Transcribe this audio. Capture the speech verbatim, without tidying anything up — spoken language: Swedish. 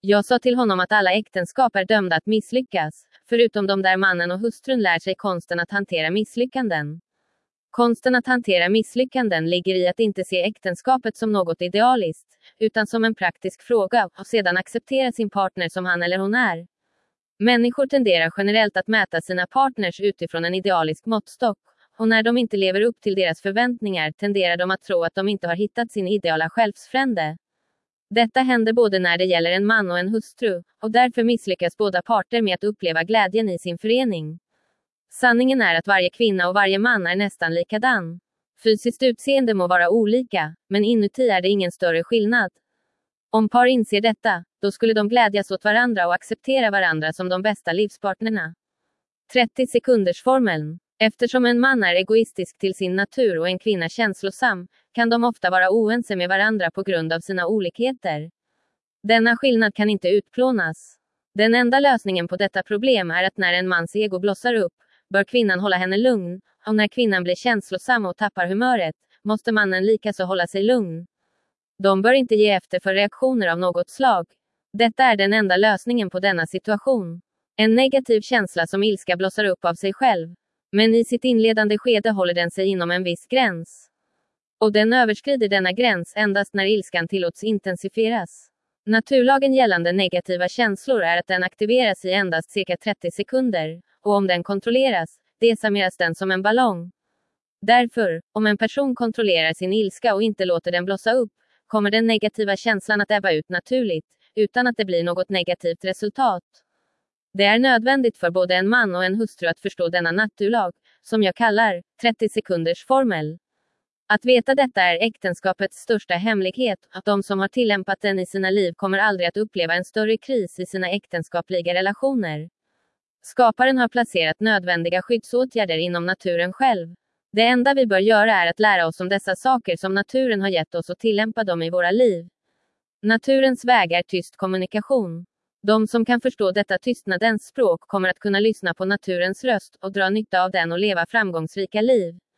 Jag sa till honom att alla äktenskap är dömda att misslyckas, förutom de där mannen och hustrun lär sig konsten att hantera misslyckanden. Konsten att hantera misslyckanden ligger i att inte se äktenskapet som något idealiskt, utan som en praktisk fråga, och sedan acceptera sin partner som han eller hon är. Människor tenderar generellt att mäta sina partners utifrån en idealisk måttstock, och när de inte lever upp till deras förväntningar tenderar de att tro att de inte har hittat sin ideala självsfrände. Detta händer både när det gäller en man och en hustru, och därför misslyckas båda parter med att uppleva glädjen i sin förening. Sanningen är att varje kvinna och varje man är nästan likadan. Fysiskt utseende må vara olika, men inuti är det ingen större skillnad. Om par inser detta, då skulle de glädjas åt varandra och acceptera varandra som de bästa livspartnerna. trettio sekunders formeln. Eftersom en man är egoistisk till sin natur och en kvinna känslosam, kan de ofta vara oense med varandra på grund av sina olikheter. Denna skillnad kan inte utplånas. Den enda lösningen på detta problem är att när en mans ego blossar upp, bör kvinnan hålla henne lugn, och när kvinnan blir känslosam och tappar humöret, måste mannen likaså hålla sig lugn. De bör inte ge efter för reaktioner av något slag. Detta är den enda lösningen på denna situation. En negativ känsla som ilska blossar upp av sig själv. Men i sitt inledande skede håller den sig inom en viss gräns. Och den överskrider denna gräns endast när ilskan tillåts intensifieras. Naturlagen gällande negativa känslor är att den aktiveras i endast cirka trettio sekunder, och om den kontrolleras, desarmeras den som en ballong. Därför, om en person kontrollerar sin ilska och inte låter den blossa upp, kommer den negativa känslan att ebba ut naturligt, utan att det blir något negativt resultat. Det är nödvändigt för både en man och en hustru att förstå denna naturlag, som jag kallar trettio sekunders formel. Att veta detta är äktenskapets största hemlighet, att de som har tillämpat den i sina liv kommer aldrig att uppleva en större kris i sina äktenskapliga relationer. Skaparen har placerat nödvändiga skyddsåtgärder inom naturen själv. Det enda vi bör göra är att lära oss om dessa saker som naturen har gett oss och tillämpa dem i våra liv. Naturens väg är tyst kommunikation. De som kan förstå detta tystnadens språk kommer att kunna lyssna på naturens röst och dra nytta av den och leva framgångsrika liv.